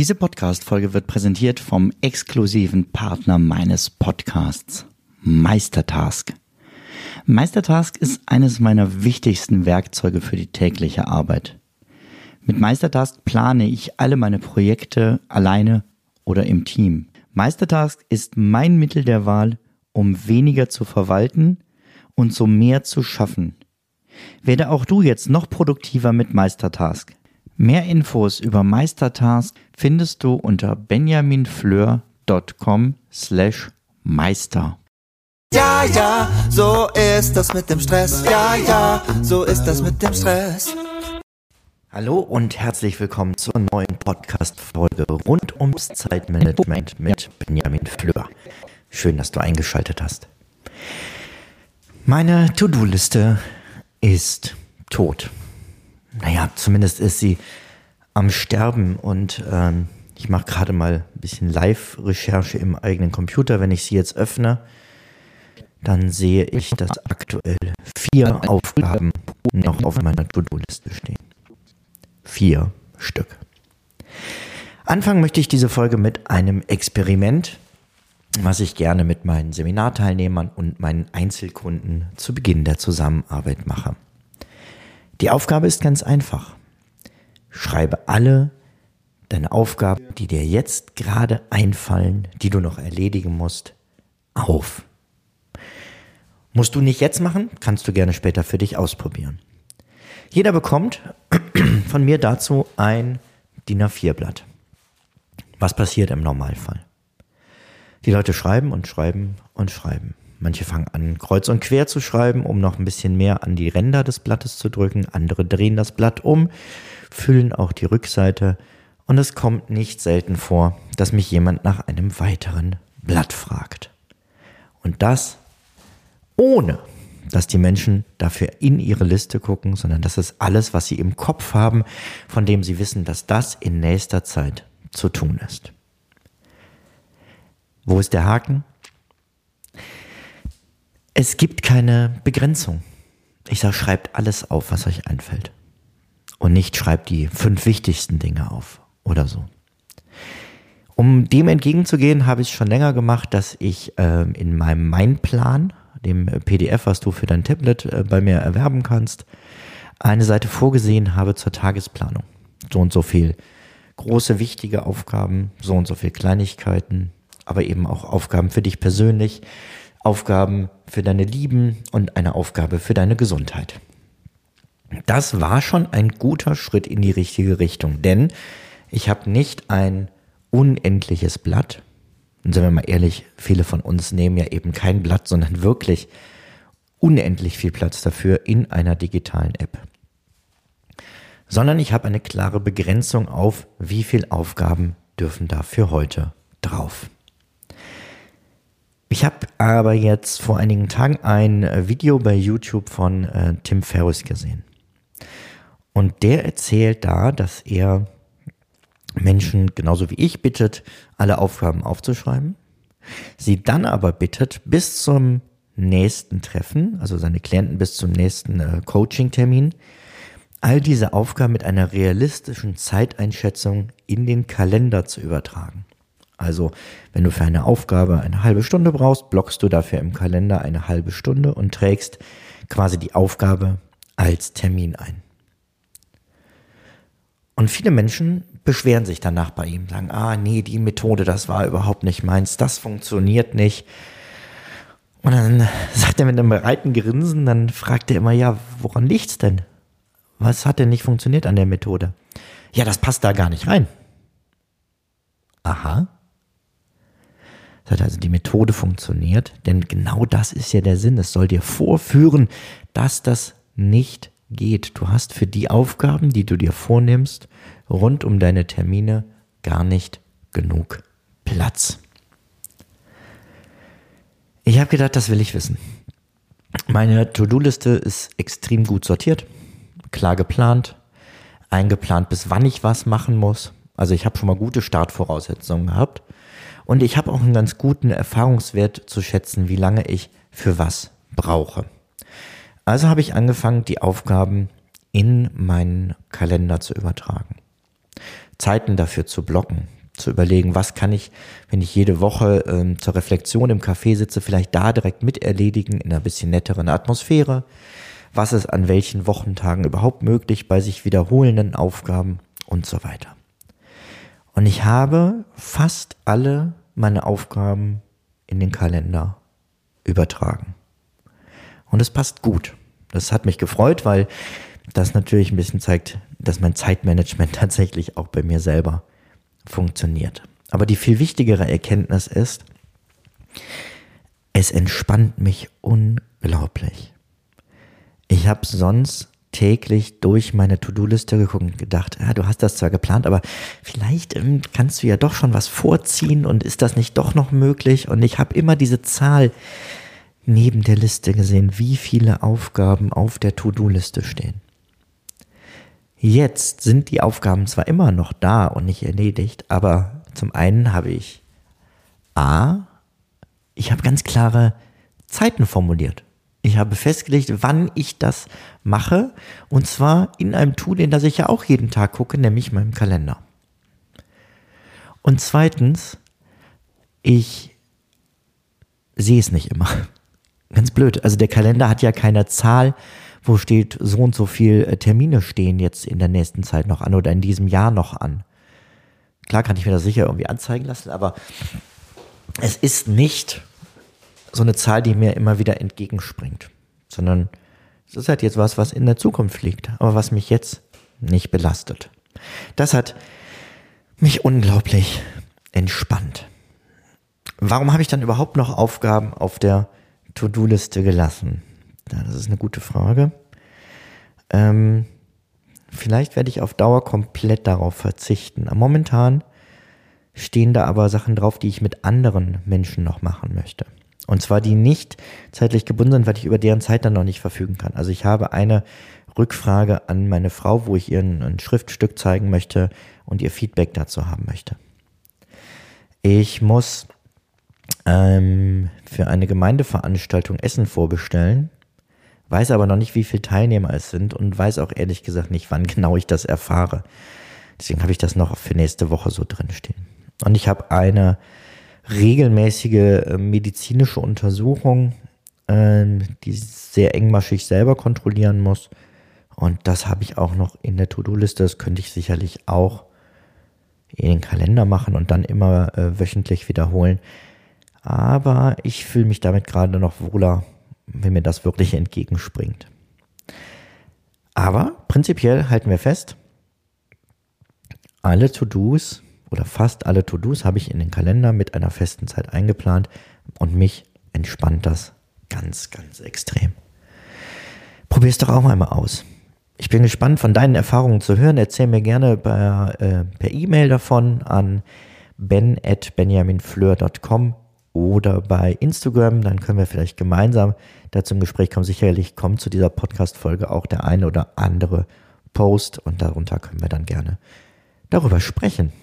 Diese Podcast-Folge wird präsentiert vom exklusiven Partner meines Podcasts, Meistertask. Meistertask ist eines meiner wichtigsten Werkzeuge für die tägliche Arbeit. Mit Meistertask plane ich alle meine Projekte alleine oder im Team. Meistertask ist mein Mittel der Wahl, um weniger zu verwalten und so mehr zu schaffen. Werde auch du jetzt noch produktiver mit Meistertask. Mehr Infos über Meistertask findest du unter benjaminfleur.com/meister. Ja, ja, so ist das mit dem Stress. Ja, ja, so ist das mit dem Stress. Hallo und herzlich willkommen zur neuen Podcast-Folge rund ums Zeitmanagement mit Benjamin Fleur. Schön, dass du eingeschaltet hast. Meine To-Do-Liste ist tot. Naja, zumindest ist sie am Sterben und ich mache gerade mal ein bisschen Live-Recherche im eigenen Computer. Wenn ich sie jetzt öffne, dann sehe ich, dass aktuell 4 Aufgaben noch auf meiner To-Do-Liste stehen. 4 Stück. Anfangen möchte ich diese Folge mit einem Experiment, was ich gerne mit meinen Seminarteilnehmern und meinen Einzelkunden zu Beginn der Zusammenarbeit mache. Die Aufgabe ist ganz einfach. Schreibe alle deine Aufgaben, die dir jetzt gerade einfallen, die du noch erledigen musst, auf. Musst du nicht jetzt machen, kannst du gerne später für dich ausprobieren. Jeder bekommt von mir dazu ein DIN A4-Blatt. Was passiert im Normalfall? Die Leute schreiben und schreiben und schreiben. Manche fangen an, kreuz und quer zu schreiben, um noch ein bisschen mehr an die Ränder des Blattes zu drücken. Andere drehen das Blatt um, füllen auch die Rückseite. Und es kommt nicht selten vor, dass mich jemand nach einem weiteren Blatt fragt. Und das ohne, dass die Menschen dafür in ihre Liste gucken, sondern das ist alles, was sie im Kopf haben, von dem sie wissen, dass das in nächster Zeit zu tun ist. Wo ist der Haken? Es gibt keine Begrenzung. Ich sage, schreibt alles auf, was euch einfällt. Und nicht schreibt die 5 wichtigsten Dinge auf oder so. Um dem entgegenzugehen, habe ich es schon länger gemacht, dass ich in meinem Mindplan, dem PDF, was du für dein Tablet bei mir erwerben kannst, eine Seite vorgesehen habe zur Tagesplanung. So und so viel große, wichtige Aufgaben, so und so viel Kleinigkeiten, aber eben auch Aufgaben für dich persönlich, Aufgaben für deine Lieben und eine Aufgabe für deine Gesundheit. Das war schon ein guter Schritt in die richtige Richtung, denn ich habe nicht ein unendliches Blatt. Und seien wir mal ehrlich, viele von uns nehmen ja eben kein Blatt, sondern wirklich unendlich viel Platz dafür in einer digitalen App. Sondern ich habe eine klare Begrenzung auf, wie viele Aufgaben dürfen da für heute drauf. Ich habe aber jetzt vor einigen Tagen ein Video bei YouTube von Tim Ferriss gesehen. Und der erzählt da, dass er Menschen, genauso wie ich, bittet, alle Aufgaben aufzuschreiben. Sie dann aber bittet, bis zum nächsten Treffen, also seine Klienten bis zum nächsten Coaching-Termin, all diese Aufgaben mit einer realistischen Zeiteinschätzung in den Kalender zu übertragen. Also, wenn du für eine Aufgabe eine halbe Stunde brauchst, blockst du dafür im Kalender eine halbe Stunde und trägst quasi die Aufgabe als Termin ein. Und viele Menschen beschweren sich danach bei ihm, sagen, nee, die Methode, das war überhaupt nicht meins, das funktioniert nicht. Und dann sagt er mit einem breiten Grinsen, dann fragt er immer, ja, woran liegt's denn? Was hat denn nicht funktioniert an der Methode? Ja, das passt da gar nicht rein. Aha. Das heißt also, die Methode funktioniert, denn genau das ist ja der Sinn. Es soll dir vorführen, dass das nicht geht. Du hast für die Aufgaben, die du dir vornimmst, rund um deine Termine gar nicht genug Platz. Ich habe gedacht, das will ich wissen. Meine To-Do-Liste ist extrem gut sortiert, klar geplant, eingeplant, bis wann ich was machen muss. Also ich habe schon mal gute Startvoraussetzungen gehabt. Und ich habe auch einen ganz guten Erfahrungswert zu schätzen, wie lange ich für was brauche. Also habe ich angefangen, die Aufgaben in meinen Kalender zu übertragen. Zeiten dafür zu blocken, zu überlegen, was kann ich, wenn ich jede Woche zur Reflexion im Café sitze, vielleicht da direkt mit erledigen in einer bisschen netteren Atmosphäre. Was ist an welchen Wochentagen überhaupt möglich bei sich wiederholenden Aufgaben und so weiter. Und ich habe fast alle meine Aufgaben in den Kalender übertragen. Und es passt gut. Das hat mich gefreut, weil das natürlich ein bisschen zeigt, dass mein Zeitmanagement tatsächlich auch bei mir selber funktioniert. Aber die viel wichtigere Erkenntnis ist, es entspannt mich unglaublich. Ich habe sonst täglich durch meine To-Do-Liste geguckt und gedacht, du hast das zwar geplant, aber vielleicht kannst du ja doch schon was vorziehen und ist das nicht doch noch möglich? Und ich habe immer diese Zahl neben der Liste gesehen, wie viele Aufgaben auf der To-Do-Liste stehen. Jetzt sind die Aufgaben zwar immer noch da und nicht erledigt, aber zum einen habe ich ich habe ganz klare Zeiten formuliert. Ich habe festgelegt, wann ich das mache, und zwar in einem Tool, in das ich ja auch jeden Tag gucke, nämlich meinem Kalender. Und zweitens, ich sehe es nicht immer. Ganz blöd. Also der Kalender hat ja keine Zahl, wo steht, so und so viel Termine stehen jetzt in der nächsten Zeit noch an oder in diesem Jahr noch an. Klar kann ich mir das sicher irgendwie anzeigen lassen, aber es ist nicht so eine Zahl, die mir immer wieder entgegenspringt, sondern es ist halt jetzt was in der Zukunft liegt, aber was mich jetzt nicht belastet. Das hat mich unglaublich entspannt. Warum habe ich dann überhaupt noch Aufgaben auf der To-Do-Liste gelassen? Ja, das ist eine gute Frage. Vielleicht werde ich auf Dauer komplett darauf verzichten. Momentan stehen da aber Sachen drauf, die ich mit anderen Menschen noch machen möchte. Und zwar die nicht zeitlich gebunden sind, weil ich über deren Zeit dann noch nicht verfügen kann. Also ich habe eine Rückfrage an meine Frau, wo ich ihr ein Schriftstück zeigen möchte und ihr Feedback dazu haben möchte. Ich muss für eine Gemeindeveranstaltung Essen vorbestellen, weiß aber noch nicht, wie viele Teilnehmer es sind und weiß auch ehrlich gesagt nicht, wann genau ich das erfahre. Deswegen habe ich das noch für nächste Woche so drinstehen. Und ich habe eine regelmäßige medizinische Untersuchung, die ich sehr engmaschig selber kontrollieren muss. Und das habe ich auch noch in der To-Do-Liste. Das könnte ich sicherlich auch in den Kalender machen und dann immer wöchentlich wiederholen. Aber ich fühle mich damit gerade noch wohler, wenn mir das wirklich entgegenspringt. Aber prinzipiell halten wir fest, alle To-Dos oder fast alle To-Dos habe ich in den Kalender mit einer festen Zeit eingeplant und mich entspannt das ganz, ganz extrem. Probier es doch auch einmal aus. Ich bin gespannt, von deinen Erfahrungen zu hören. Erzähl mir gerne per E-Mail davon an ben@benjaminfleur.com oder bei Instagram. Dann können wir vielleicht gemeinsam dazu im Gespräch kommen. Sicherlich kommt zu dieser Podcast-Folge auch der eine oder andere Post und darunter können wir dann gerne darüber sprechen.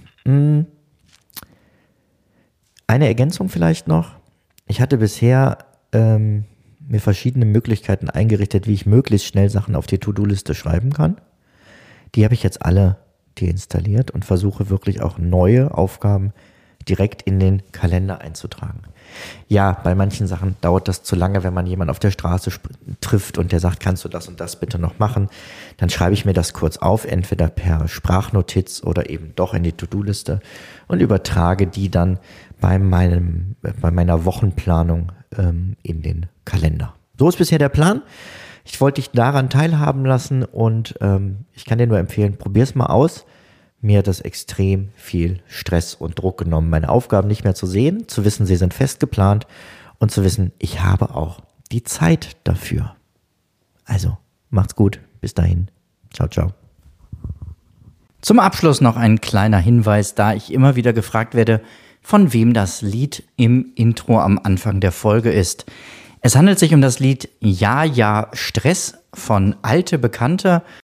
Eine Ergänzung vielleicht noch. Ich hatte bisher mir verschiedene Möglichkeiten eingerichtet, wie ich möglichst schnell Sachen auf die To-Do-Liste schreiben kann. Die habe ich jetzt alle deinstalliert und versuche wirklich auch neue Aufgaben direkt in den Kalender einzutragen. Ja, bei manchen Sachen dauert das zu lange, wenn man jemanden auf der Straße trifft und der sagt, kannst du das und das bitte noch machen? Dann schreibe ich mir das kurz auf, entweder per Sprachnotiz oder eben doch in die To-Do-Liste und übertrage die dann bei meiner Wochenplanung in den Kalender. So ist bisher der Plan. Ich wollte dich daran teilhaben lassen und ich kann dir nur empfehlen, probier's mal aus. Mir hat das extrem viel Stress und Druck genommen, meine Aufgaben nicht mehr zu sehen, zu wissen, sie sind fest geplant und zu wissen, ich habe auch die Zeit dafür. Also, macht's gut. Bis dahin. Ciao, ciao. Zum Abschluss noch ein kleiner Hinweis, da ich immer wieder gefragt werde, von wem das Lied im Intro am Anfang der Folge ist. Es handelt sich um das Lied Ja, ja, Stress von Alte Bekannte